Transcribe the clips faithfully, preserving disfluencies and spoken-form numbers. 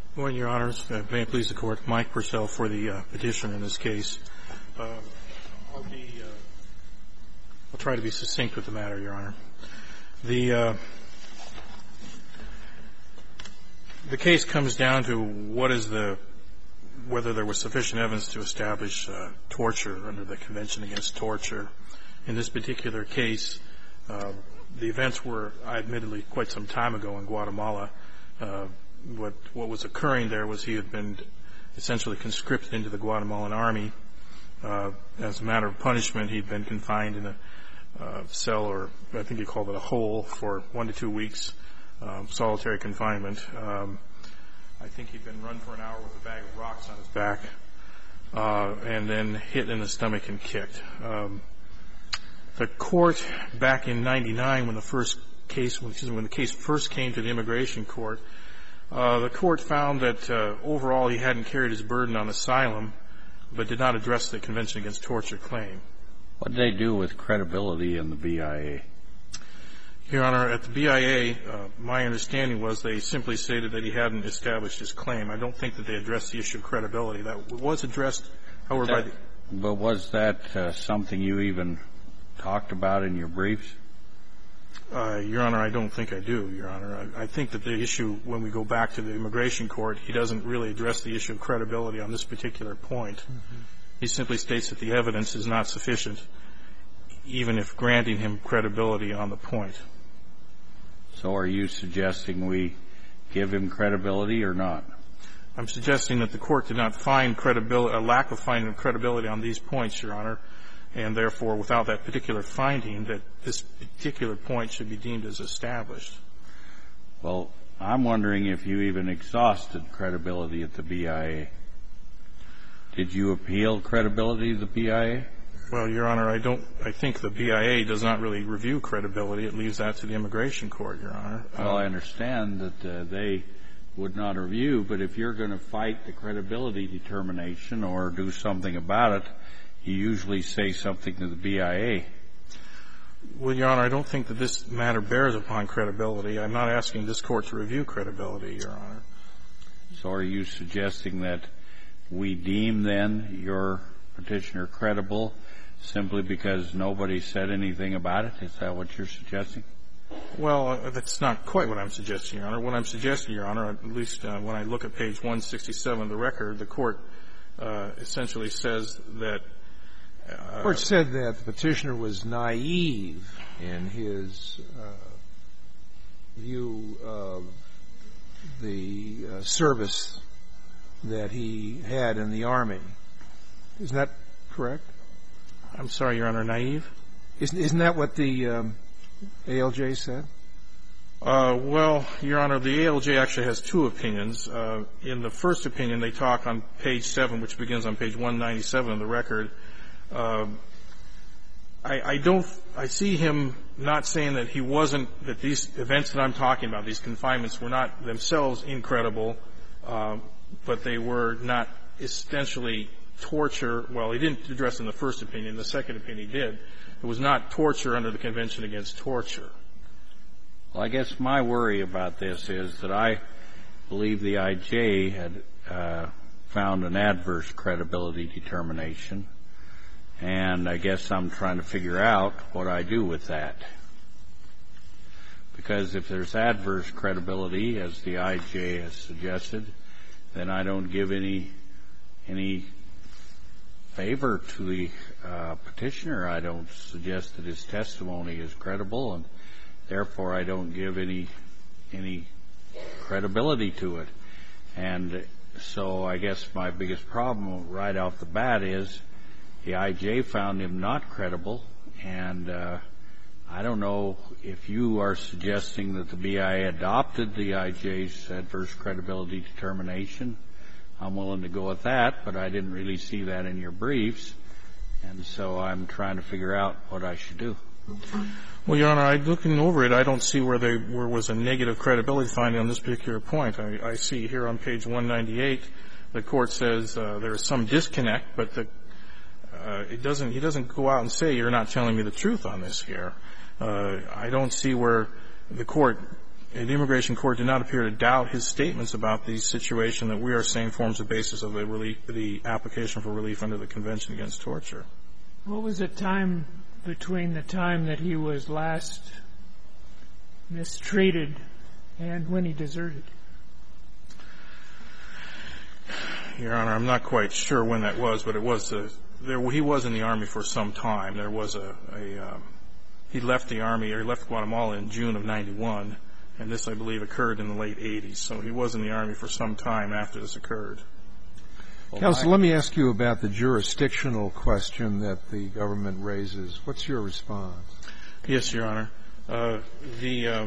Good morning, Your Honors. Uh, may it please the Court. Mike Purcell for the uh, petitioner in this case. Uh, I'll be, uh, I'll try to be succinct with the matter, Your Honor. The, uh, the case comes down to what is the, whether there was sufficient evidence to establish uh, torture under the Convention Against Torture. In this particular case, uh, the events were, admittedly, quite some time ago in Guatemala. Uh, What what was occurring there was he had been essentially conscripted into the Guatemalan army. Uh, as a matter of punishment, he'd been confined in a uh, cell, or I think he called it a hole, for one to two weeks, um, solitary confinement. Um, I think he'd been run for an hour with a bag of rocks on his back, uh, and then hit in the stomach and kicked. Um, the court back in ninety-nine, when the first case, when, excuse me, when the case first came to the immigration court, Uh, the court found that uh, overall he hadn't carried his burden on asylum, but did not address the Convention Against Torture claim. What did they do with credibility in the B I A? Your Honor, at the B I A, uh, my understanding was they simply stated that he hadn't established his claim. I don't think that they addressed the issue of credibility. That was addressed, however, that, by the... But was that uh, something you even talked about in your briefs? Uh, Your Honor, I don't think I do, Your Honor. I, I think that the issue, when we go back to the immigration court, he doesn't really address the issue of credibility on this particular point. Mm-hmm. He simply states that the evidence is not sufficient, even if granting him credibility on the point. So are you suggesting we give him credibility or not? I'm suggesting that the court did not find credibility, a lack of finding credibility on these points, Your Honor, and therefore, without that particular finding, that this particular point should be deemed as established. Well, I'm wondering if you even exhausted credibility at the B I A. Did you appeal credibility to the B I A? Well, Your Honor, I don't, I think the B I A does not really review credibility. It leaves that to the immigration court, Your Honor. Well, I understand that uh, they would not review, but if you're going to fight the credibility determination or do something about it, you usually say something to the B I A. Well, Your Honor, I don't think that this matter bears upon credibility. I'm not asking this court to review credibility, Your Honor. So are you suggesting that we deem, then, your petitioner credible simply because nobody said anything about it? Is that what you're suggesting? Well, uh, that's not quite what I'm suggesting, Your Honor. What I'm suggesting, Your Honor, at least uh, when I look at page one sixty-seven of the record, the court uh, essentially says that The court said that the petitioner was naive in his uh, view of the uh, service that he had in the Army. Isn't that correct? I'm sorry, Your Honor, naive? Isn't, isn't that what the um, A L J said? Uh, well, Your Honor, the A L J actually has two opinions. Uh, in the first opinion, they talk on page seven, which begins on page one ninety-seven of the record. Uh, I, I don't, I see him not saying that he wasn't, that these events that I'm talking about, these confinements, were not themselves incredible, uh, but they were not essentially torture. Well, he didn't address in the first opinion. The second opinion he did. It was not torture under the Convention Against Torture. Well, I guess my worry about this is that I believe the I J had uh, found an adverse credibility determination. And I guess I'm trying to figure out what I do with that. Because if there's adverse credibility, as the I J has suggested, then I don't give any any favor to the uh, petitioner. I don't suggest that his testimony is credible, and therefore I don't give any any credibility to it. And so I guess my biggest problem right off the bat is the I J found him not credible, and uh, I don't know if you are suggesting that the B I A adopted the I J's adverse credibility determination. I'm willing to go with that, but I didn't really see that in your briefs, and so I'm trying to figure out what I should do. Well, Your Honor, I, looking over it, I don't see where there where was a negative credibility finding on this particular point. I, I see here on page one ninety-eight, the court says uh, there is some disconnect, but the Uh, it doesn't, he doesn't go out and say, you're not telling me the truth on this here. Uh, I don't see where the court the immigration court did not appear to doubt his statements about the situation that we are saying forms the basis of the relief, the application for relief under the Convention Against Torture. What was the time between the time that he was last mistreated and when he deserted? Your Honor, I'm not quite sure when that was, but it was a, there, he was in the Army for some time. There was a, a um, he left the Army, or he left Guatemala in June of ninety-one, and this, I believe, occurred in the late eighties. So he was in the Army for some time after this occurred. Well, Counsel, let me ask you about the jurisdictional question that the government raises. What's your response? Yes, Your Honor. Uh, the uh,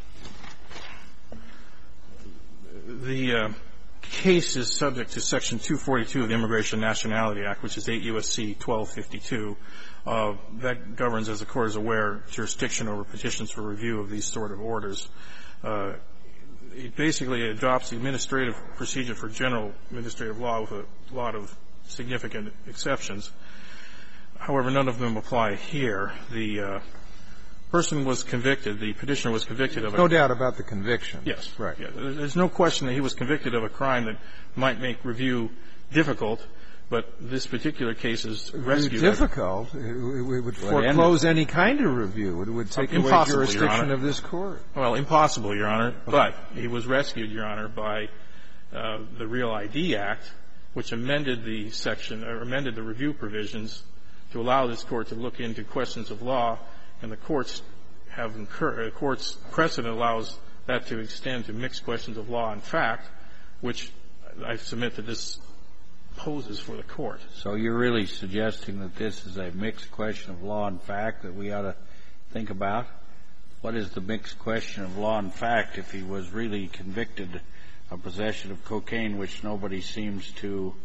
the uh, case is subject to Section two forty-two of the Immigration and Nationality Act, which is eight U S C twelve fifty-two. Uh, that governs, as the Court is aware, jurisdiction over petitions for review of these sort of orders. Uh, it basically adopts the administrative procedure for general administrative law with a lot of significant exceptions. However, none of them apply here. The uh, person was convicted, the petitioner was convicted of a... No doubt about the conviction. Yes. Right. Yeah. There's no question that he was convicted of a crime that might make review difficult, but this particular case is rescued. Difficult? It would foreclose any kind of review. It would take away jurisdiction of this Court. Well, impossible, Your Honor. But he was rescued, Your Honor, by uh, the Real I D Act, which amended the section, or amended the review provisions to allow this Court to look into questions of law, and the courts have incurred, the Court's precedent allows that to extend to mixed questions of law and fact, which I submit that this poses for the Court. So you're really suggesting that this is a mixed question of law and fact that we ought to think about? What is the mixed question of law and fact if he was really convicted of possession of cocaine, which nobody seems to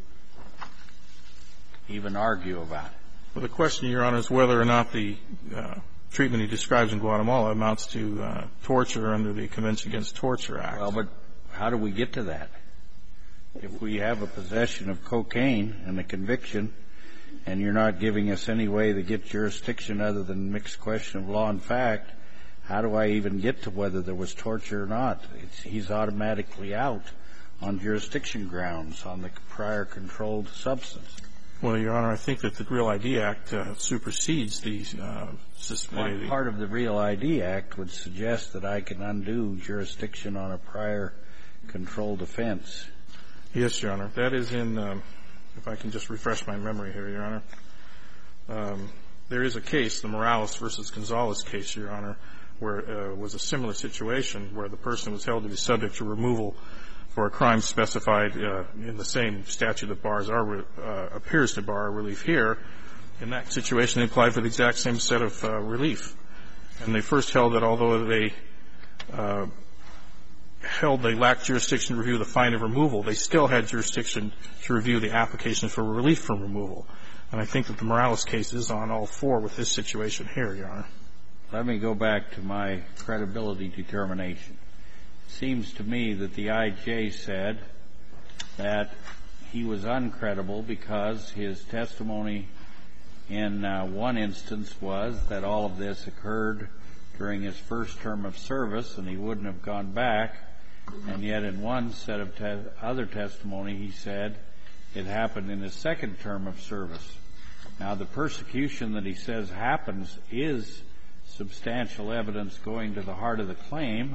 even argue about? Well, the question, Your Honor, is whether or not the uh, treatment he describes in Guatemala amounts to uh, torture under the Convention Against Torture Act. Well, but how do we get to that? If we have a possession of cocaine and a conviction, and you're not giving us any way to get jurisdiction other than mixed question of law and fact, how do I even get to whether there was torture or not? It's, he's automatically out on jurisdiction grounds on the prior controlled substance. Well, Your Honor, I think that the Real I D Act uh, supersedes the uh, system. What part of the Real I D Act would suggest that I can undo jurisdiction on a prior controlled offense? Yes, Your Honor. That is in, um, if I can just refresh my memory here, Your Honor. Um, there is a case, the Morales versus Gonzalez case, Your Honor, where it uh, was a similar situation where the person was held to be subject to removal for a crime specified uh, in the same statute that bars our, uh, appears to bar relief here. In that situation, they applied for the exact same set of uh, relief. And they first held that although they uh, held they lacked jurisdiction to review the fine of removal, they still had jurisdiction to review the application for relief from removal. And I think that the Morales case is on all four with this situation here, Your Honor. Let me go back to my credibility determination. It seems to me that the I J said that he was uncredible because his testimony in uh, one instance was that all of this occurred during his first term of service and he wouldn't have gone back. And yet in one set of te- other testimony, he said it happened in his second term of service. Now, the persecution that he says happens is substantial evidence going to the heart of the claim.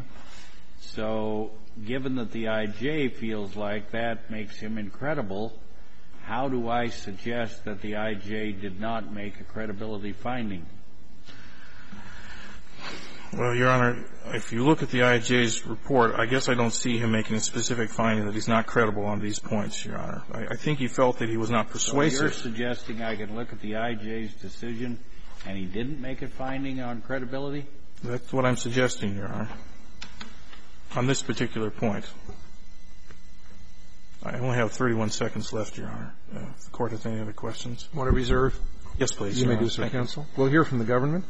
So given that the I J feels like that makes him incredible, how do I suggest that the I J did not make a credibility finding? Well, Your Honor, if you look at the I J's report, I guess I don't see him making a specific finding that he's not credible on these points, Your Honor. I, I think he felt that he was not persuasive. So you're suggesting I can look at the I J's decision and he didn't make a finding on credibility? That's what I'm suggesting, Your Honor, on this particular point. I only have thirty-one seconds left, Your Honor. Uh, if the Court has any other questions. Want to reserve? Yes, please. You Your may Honor. do so, Thank counsel. you. We'll hear from the government.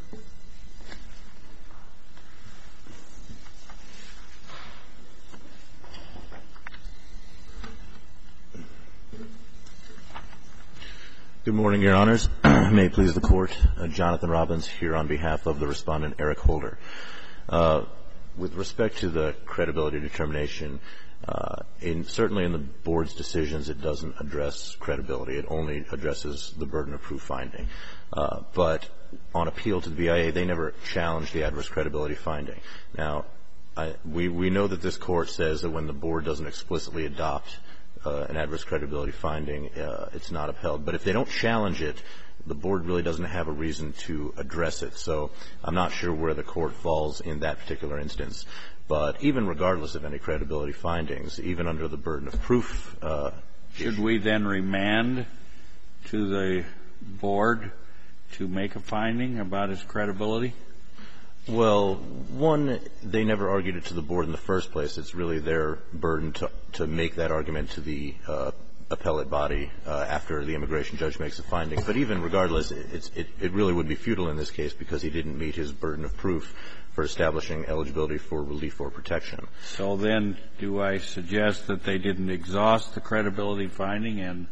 Good morning, Your Honors. May it please the Court. Uh, Jonathan Robbins here on behalf of the respondent, Eric Holder. Uh, with respect to the credibility determination, uh, in, certainly in the board's decisions, it doesn't address credibility. It only addresses the burden of proof finding. Uh, but on appeal to the B I A, they never challenged the adverse credibility finding. Now, I, we, we know that this court says that when the board doesn't explicitly adopt uh, an adverse credibility finding, uh, it's not upheld. But if they don't challenge it, the board really doesn't have a reason to address it. So I'm not sure where the court falls in that particular instance. But even regardless of any credibility findings, even under the burden of proof, uh, should we then remand to the board to make a finding about his credibility? Well, one, they never argued it to the board in the first place. It's really their burden to to make that argument to the uh, appellate body uh, after the immigration judge makes a finding. But even regardless, it's, it, it really would be futile in this case because he didn't meet his burden of proof for establishing eligibility for relief or protection. So then do I suggest that they didn't exhaust the credibility finding and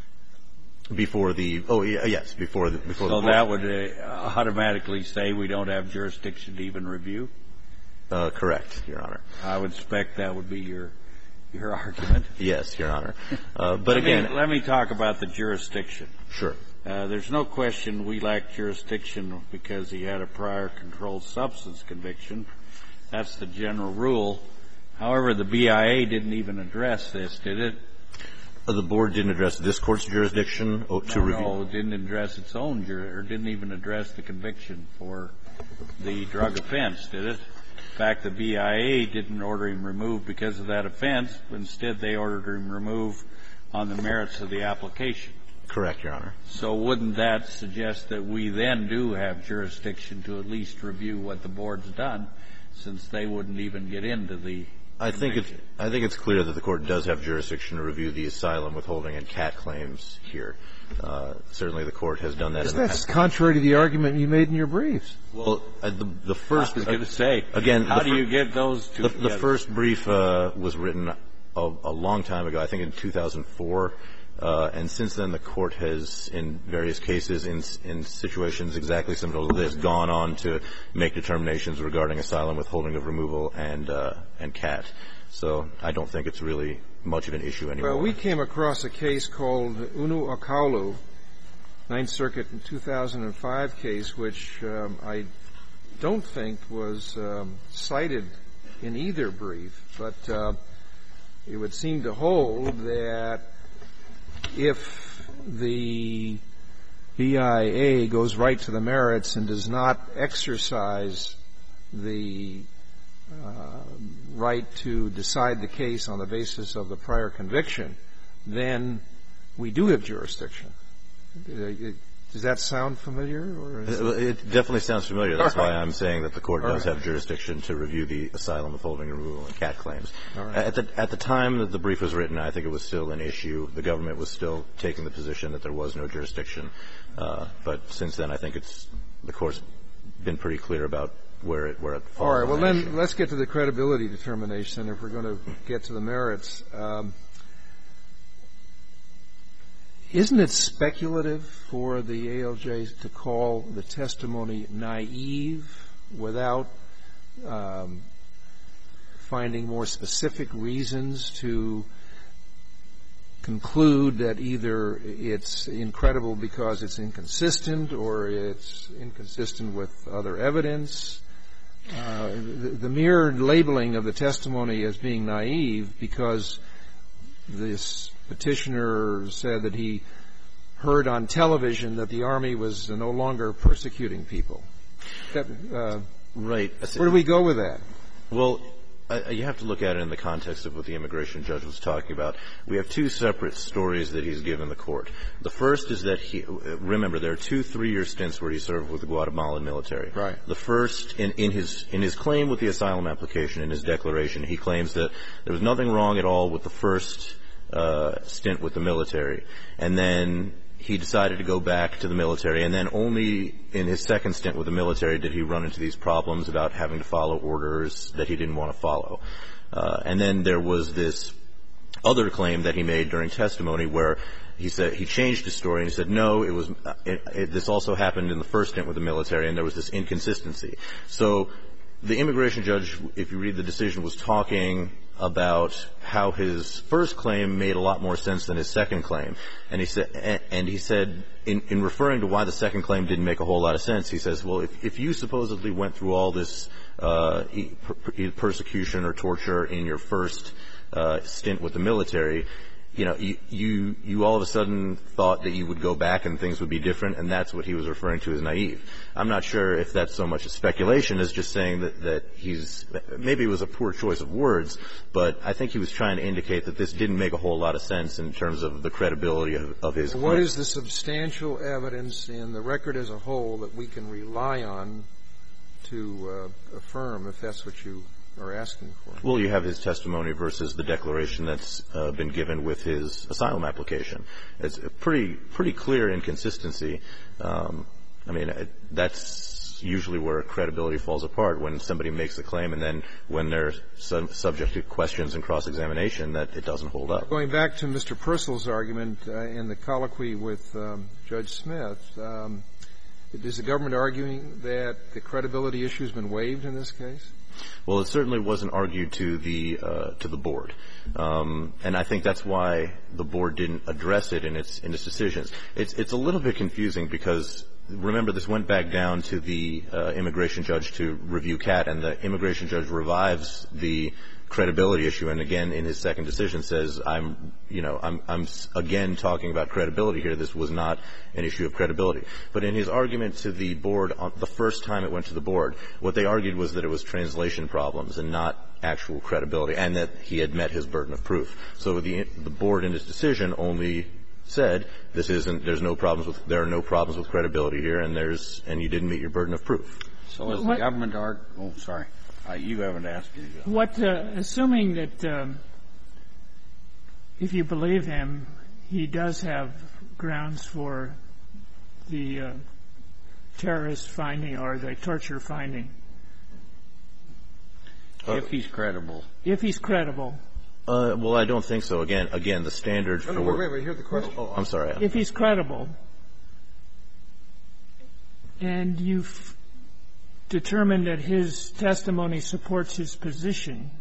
before the oh yeah, yes before the before so the that would uh, automatically say we don't have jurisdiction to even review? Uh, correct, Your Honor. I would expect that would be your your argument. Yes, Your Honor. Uh, but let again, me, let me talk about the jurisdiction. Sure. Uh, there's no question we lack jurisdiction because he had a prior controlled substance conviction. That's the general rule. However, the B I A didn't even address this, did it? Uh, the board didn't address this court's jurisdiction oh, to no, review. No, it didn't address its own jur- or didn't even address the conviction for the drug offense, did it? In fact, the B I A didn't order him removed because of that offense. Instead, they ordered him removed on the merits of the application. Correct, Your Honor. So wouldn't that suggest that we then do have jurisdiction to at least review what the board's done, since they wouldn't even get into the I think it's I think it's clear that the court does have jurisdiction to review the asylum, withholding, and cat claims here. Uh, certainly, the court has done that. Is in the that past. contrary to the argument you made in your briefs? Well, uh, the, the first. I was going to say again. How do fir- you get those two? The, the first brief uh, was written a, a long time ago. I think in two thousand four. Uh, and since then, the court has, in various cases, in, in situations exactly similar to this, gone on to make determinations regarding asylum, withholding of removal, and uh, and cat. So I don't think it's really much of an issue anymore. Well, we came across a case called Unu Akaulu, Ninth Circuit in two thousand five case, which um, I don't think was um, cited in either brief, but uh, it would seem to hold that if the B I A goes right to the merits and does not exercise the uh, right to decide the case on the basis of the prior conviction, then we do have jurisdiction. Does that sound familiar? Or is it, it definitely sounds familiar. That's All right. why I'm saying that the court All does right. have jurisdiction to review the asylum, withholding, removal, and cat claims. All right. At the at the time that the brief was written, I think it was still an issue. The government was still taking the position that there was no jurisdiction. Uh, but since then, I think it's the court's been pretty clear about where it where it falls. All right. Well, on that then issue. let's get to the credibility determination. If we're going to get to the merits, um, isn't it speculative for the A L J to call the testimony naive without um, finding more specific reasons to conclude that either it's incredible because it's inconsistent or it's inconsistent with other evidence? Uh, the, the mere labeling of the testimony as being naive because this petitioner said that he heard on television that the Army was no longer persecuting people. That, uh, right. Where do we go with that? Well, uh, you have to look at it in the context of what the immigration judge was talking about. We have two separate stories that he's given the court. The first is that he, remember, there are two three-year stints where he served with the Guatemalan military. Right. The first, in, in his in his claim with the asylum application, in his declaration, he claims that there was nothing wrong at all with the first uh, stint with the military. And then he decided to go back to the military, and then only in his second stint with the military did he run into these problems about having to follow orders that he didn't want to follow. Uh, and then there was this other claim that he made during testimony where he said he changed his story and he said, no, it was it, it, this also happened in the first stint with the military, and there was this inconsistency. So the immigration judge, if you read the decision, was talking about how his first claim made a lot more sense than his second claim. And he said, and he said, in, in referring to why the second claim didn't make a whole lot of sense, he says, well, if, if you supposedly went through all this uh, per- persecution or torture in your first uh, stint with the military, you know, you, you, you all of a sudden thought that you would go back and things would be different, and that's what he was referring to as naive. I'm not sure if that's so much a speculation as just saying that, that he's, maybe it was a poor choice of words, but I think he was trying to indicate that this didn't make a whole lot of sense in terms of the credibility of, of his claim. What is the substantial evidence in the record as a whole that we can rely on to uh, affirm, if that's what you are asking for? Well, you have his testimony versus the declaration that's uh, been given with his asylum application. It's a pretty pretty clear inconsistency. Um, I mean, it, that's usually where credibility falls apart, when somebody makes a claim and then when they're sub- subject to questions and cross-examination, that it doesn't hold up. Going back to Mister Purcell's argument uh, in the colloquy with um, Judge Smith, um, is the government arguing that the credibility issue has been waived in this case? Well, it certainly wasn't argued to the uh, to the board, um, and I think that's why the board didn't address it in its in its decisions. It's it's a little bit confusing because, remember, this went back down to the uh, immigration judge to review CAT, and the immigration judge revives the credibility issue, and again in his second decision says, I'm, you know, I'm, I'm again talking about credibility here. This was not an issue of credibility. But in his argument to the board, on the first time it went to the board, what they argued was that it was translation problems and not actual credibility, and that he had met his burden of proof. So the the board in his decision only said, this isn't, there's no problems with, there are no problems with credibility here, and there's, and you didn't meet your burden of proof. So is the government arg- oh, sorry. Uh, you haven't asked me to go. What, uh, assuming that um, if you believe him, he does have grounds for the uh, terrorist finding or the torture finding. Uh, if he's credible. If he's credible. Uh, well, I don't think so. Again, again, the standard for... No, no, wait, wait, here's the question. Oh, I'm sorry. If he's credible, and you've determined that his testimony supports his position,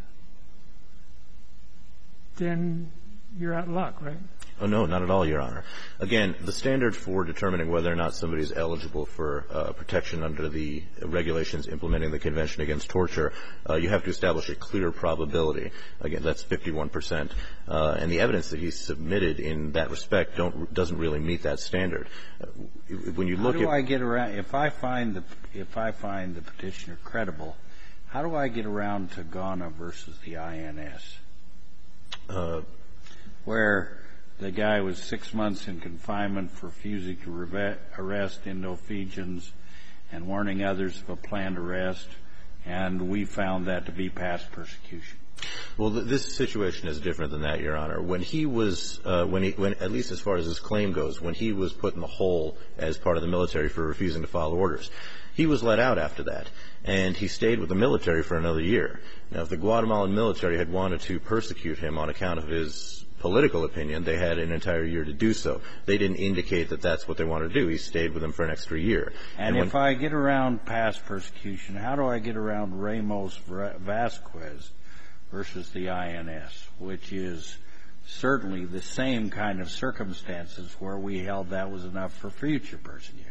then you're out of luck, right? Oh, no, not at all, Your Honor. Again, the standard for determining whether or not somebody is eligible for uh, protection under the regulations implementing the Convention Against Torture, uh, you have to establish a clear probability. Again, that's fifty-one percent. Uh, and the evidence that he's submitted in that respect don't, doesn't really meet that standard. Uh, when you look at... How do I get around, if I find the, if I find the petitioner credible, how do I get around to Ghana versus the I N S? Uh, where the guy was six months in confinement for refusing to re- arrest Indo-Fijians and warning others of a planned arrest, and we found that to be past persecution. Well, th- this situation is different than that, Your Honor. When he was, uh, when he, when, at least as far as his claim goes, when he was put in the hole as part of the military for refusing to follow orders, he was let out after that, and he stayed with the military for another year. Now, if the Guatemalan military had wanted to persecute him on account of his political opinion, they had an entire year to do so. They didn't indicate that that's what they wanted to do. He stayed with them for an extra year. And, and if I get around past persecution, how do I get around Ramos Vasquez versus the I N S, which is certainly the same kind of circumstances where we held that was enough for future persecution?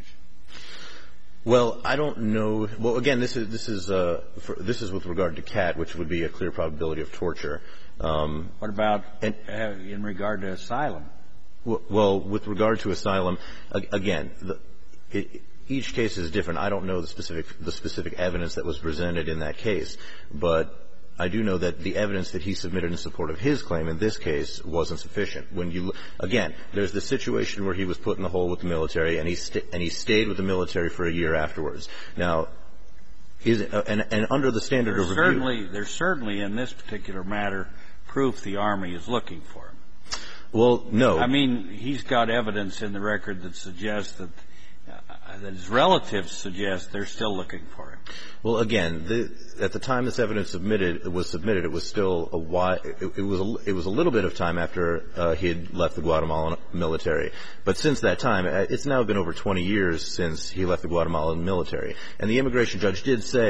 Well, I don't know. Well, again, this is this is uh, for, this is with regard to CAT, which would be a clear probability of torture. Um, what about and, uh, in regard to asylum? W- well, with regard to asylum, again, the, it, each case is different. I don't know the specific the specific evidence that was presented in that case, but I do know that the evidence that he submitted in support of his claim in this case wasn't sufficient. When you again, there's the situation where he was put in the hole with the military, and he st- and he stayed with the military for a year afterwards. Now, is it, uh, and, and under the standard there's of certainly review, there's certainly in this particular matter proof the Army is looking for him. Well, no. I mean, he's got evidence in the record that suggests that uh, that his relatives suggest they're still looking for him. Well, again, the, at the time this evidence submitted it was submitted, it was still a while. It, it was a, it was a little bit of time after uh, he had left the Guatemalan military. But since that time, it's now been over twenty years since he left the Guatemalan military. And the immigration judge did say,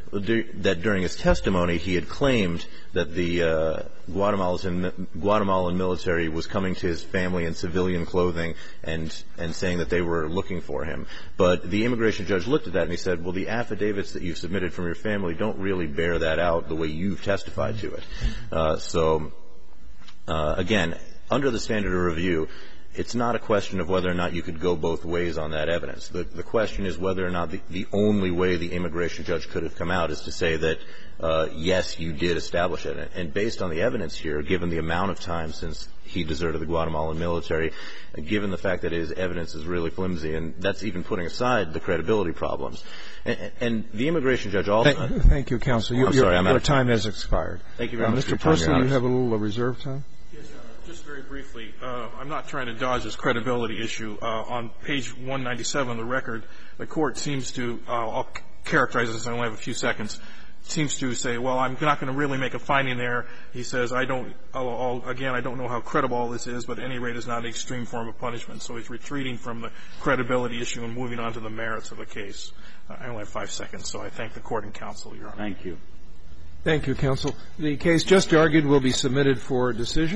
that during his testimony he had claimed that the uh, Guatemalan Guatemalan military was coming to his family in civilian clothing and and saying that they were looking for him. But the immigration judge looked at that and he said, well, the affidavits that you've submitted from your family don't really bear that out the way you've testified to it. Uh, so, uh, again, under the standard of review, it's not a question of whether or not you could go both ways on that evidence. The, the question is whether or not the, the only way the immigration judge could have come out is to say that, uh, yes, you did establish it. And based on the evidence here, given the amount of time since he deserted the Guatemalan military, given the fact that his evidence is really flimsy, and that's even putting aside the credibility problems. And, and the immigration judge also... Thank, thank you, counsel. Your, I'm sorry, I'm your out of time has expired. Thank you very uh, much. Mister Purcell, you have a little uh, reserve time? Just very briefly, uh, I'm not trying to dodge this credibility issue. Uh, on page one ninety-seven of the record, the court seems to, uh, I'll characterize this, I only have a few seconds, seems to say, well, I'm not going to really make a finding there. He says, I don't, I'll, I'll, again, I don't know how credible all this is, but at any rate, it's not an extreme form of punishment. So he's retreating from the credibility issue and moving on to the merits of the case. Uh, I only have five seconds, so I thank the court and counsel, Your Honor. Thank you. Thank you, counsel. The case just argued will be submitted for decision.